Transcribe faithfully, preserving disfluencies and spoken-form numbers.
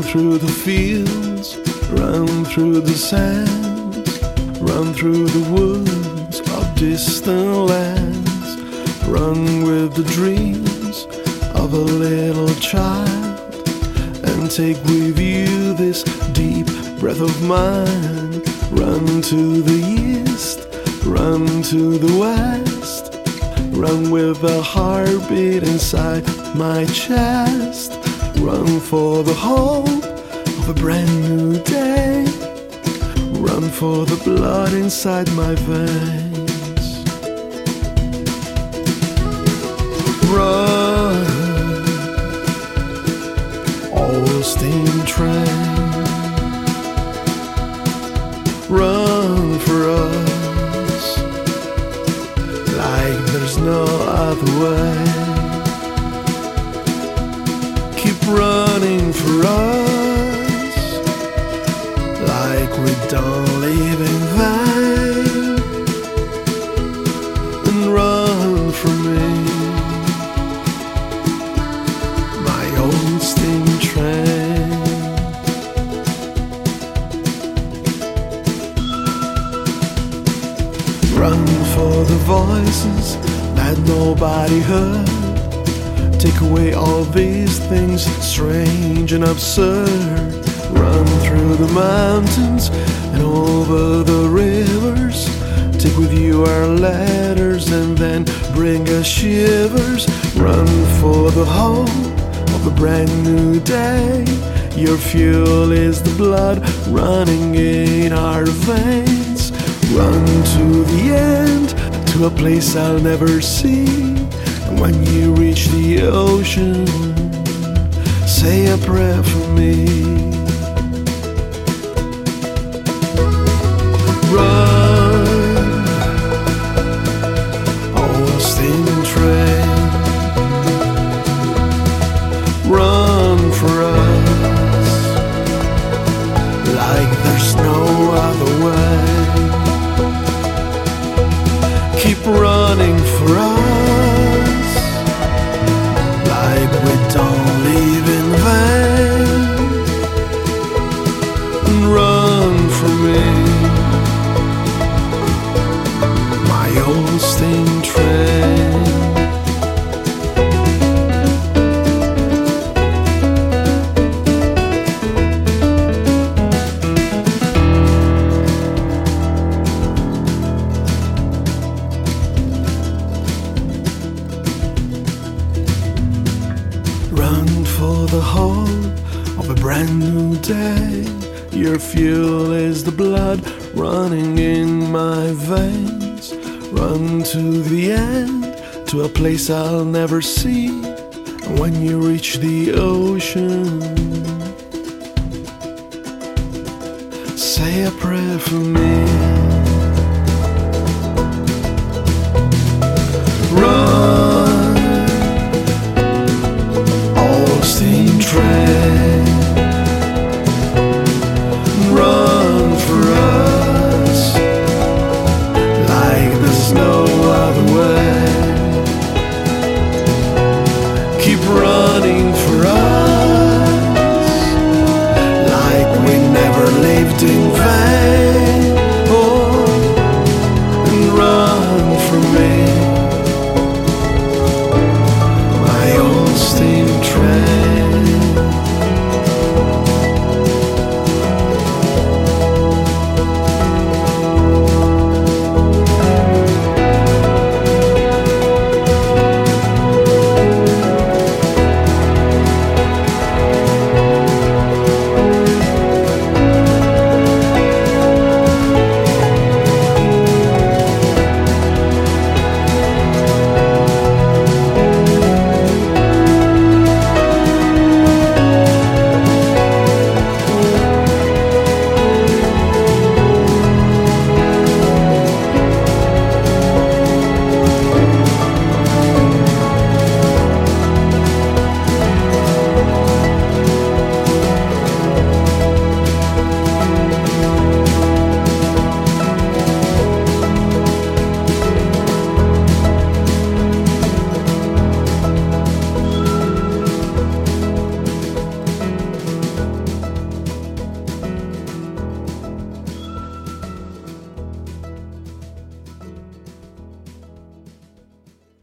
through the fields, run through the sands, run through the woods of distant lands, run with the dreams of a little child, and take with you this deep breath of mine. Run to the east, run to the west, run with a heartbeat inside my chest. Run for the hope of a brand new day, run for the blood inside my veins. Run, old steam train, run for us like there's no other way. Keep running for us like we don't live in vain. And run for me, my old steam train. Run for the voices that nobody heard. Take away all these things strange and absurd. Run through the mountains and over the rivers. Take with you our letters and then bring us shivers. Run for the hope of a brand new day. Your fuel is the blood running in our veins. Run to the end, to a place I'll never see. And when you reach the ocean, say a prayer for me. Run, old steam train, run for us like there's no other way. Keep running for us like we don't live in vain. And run for me, my old steam train. Run for the hope of a brand new day. Your fuel is the blood running in my veins. Run to the end, to a place I'll never see. And when you reach the ocean, say a prayer for me.